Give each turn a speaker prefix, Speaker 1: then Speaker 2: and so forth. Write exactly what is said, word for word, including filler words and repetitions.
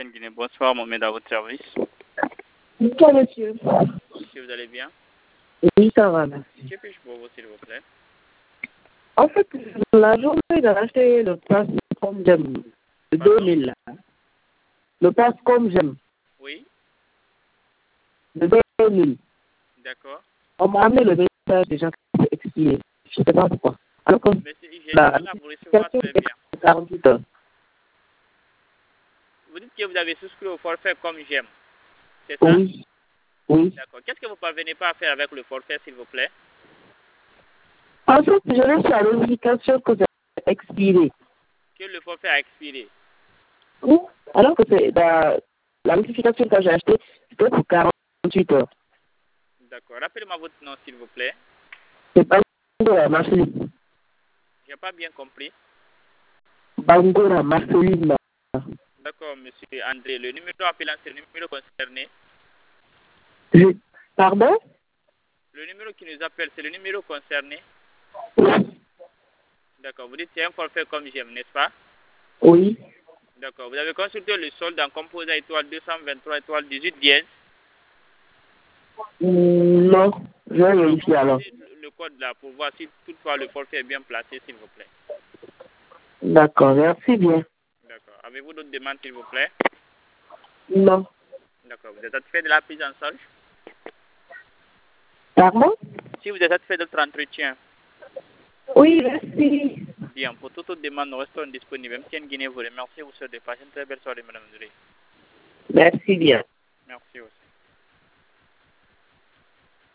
Speaker 1: Guinée. Bonsoir, Mohamed, à votre service.
Speaker 2: Bonsoir, monsieur.
Speaker 1: Monsieur, vous allez bien?
Speaker 2: Oui, ça va, merci.
Speaker 1: Que puis-je pour vous, s'il vous plaît?
Speaker 2: En fait, la journée j'ai acheté le pass comme j'aime, de deux mille là. Le pass comme j'aime,
Speaker 1: Oui,
Speaker 2: de deux mille.
Speaker 1: d'accord.
Speaker 2: On m'a amené le message déjà expiré. Je ne sais pas pourquoi. Alors que
Speaker 1: Mais c'est- j'ai
Speaker 2: la
Speaker 1: du mal à vous recevoir
Speaker 2: notification
Speaker 1: très
Speaker 2: est
Speaker 1: bien.
Speaker 2: quarante-huit heures.
Speaker 1: Vous dites que vous avez souscrit au forfait comme j'aime. C'est ça?
Speaker 2: Oui, oui.
Speaker 1: D'accord. Qu'est-ce que vous ne parvenez pas à faire avec le forfait, s'il vous plaît?
Speaker 2: En fait, je laisse la notification que c'est expiré.
Speaker 1: Que le forfait a expiré.
Speaker 2: Oui. Alors que c'est la, la notification que j'ai achetée, c'était pour quarante-huit heures.
Speaker 1: D'accord. Rappelez-moi votre nom, s'il vous plaît.
Speaker 2: C'est Bangora Marceline.
Speaker 1: J'ai pas bien compris.
Speaker 2: Bangora Marceline.
Speaker 1: D'accord, monsieur André. Le numéro appelant, c'est le numéro concerné.
Speaker 2: Je- Pardon?
Speaker 1: Le numéro qui nous appelle, c'est le numéro concerné. D'accord. Vous dites que c'est un forfait comme j'aime, n'est-ce pas?
Speaker 2: Oui.
Speaker 1: D'accord. Vous avez consulté le solde en composant étoile deux cent vingt-trois, étoile dix-huit dièse.
Speaker 2: Hmm, non, je vais
Speaker 1: Alors,
Speaker 2: vérifier alors.
Speaker 1: composez le code là pour voir si toutefois le forfait est bien placé, s'il vous plaît.
Speaker 2: D'accord, merci bien.
Speaker 1: D'accord. Avez-vous d'autres demandes, s'il vous plaît?
Speaker 2: Non.
Speaker 1: D'accord. Vous êtes satisfait de la prise en charge?
Speaker 2: Pardon?
Speaker 1: Si vous êtes satisfait de notre entretien,
Speaker 2: Oui, merci.
Speaker 1: bien, pour toute autre demande, nous restons disponibles. M T N Guinée vous remercie. Vous souhaite de passer une très belle soirée, Madame Nduré.
Speaker 2: Merci bien.
Speaker 1: Merci aussi.